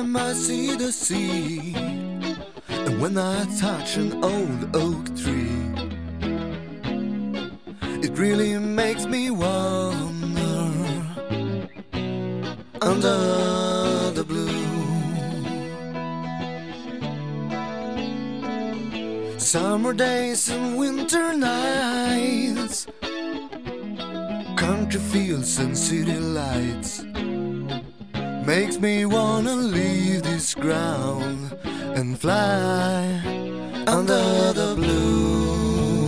time I see the sea, and when I touch an old oak tree, it really makes me wonder under the blue. Summer days and winter nights, country fields and city lights, makes me wanna leave this ground and fly under the blue,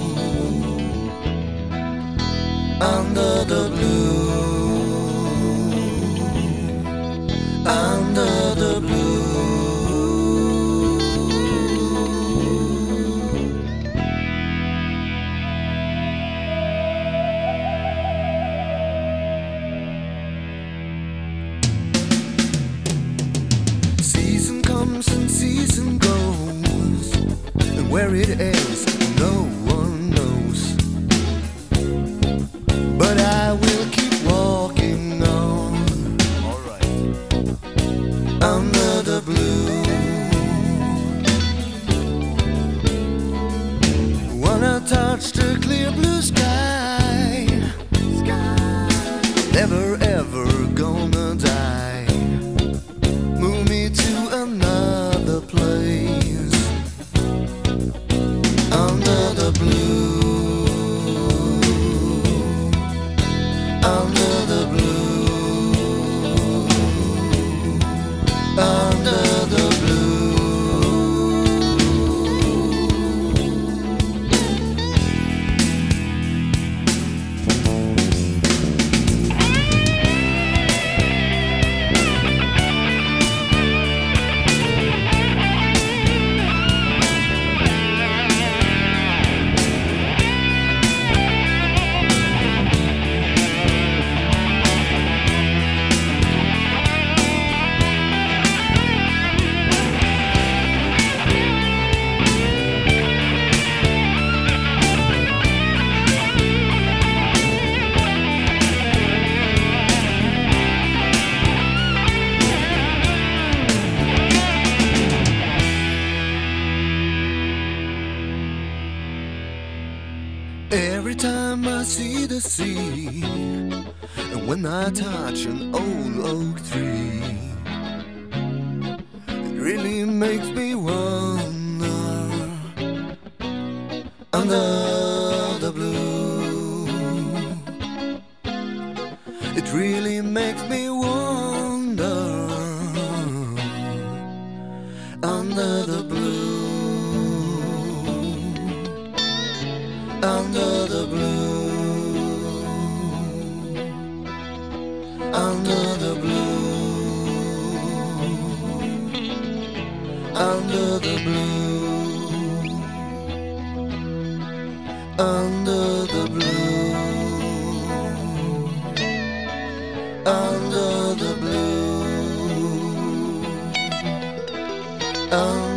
under the blue, under the blue. Season comes and season goes, and where it ends no one knows. But I will keep walking on, alright, under the blue. Wanna touch the clear blue sky, never ever gonna die. Move me to another place, under the blue, under the blue, under the blue. Every time I see the sea, and when I touch an old oak tree, it really makes me wonder under the blue. It really makes me wonder under the blue, under the blue, under the blue, under the blue, under the blue, under the blue, under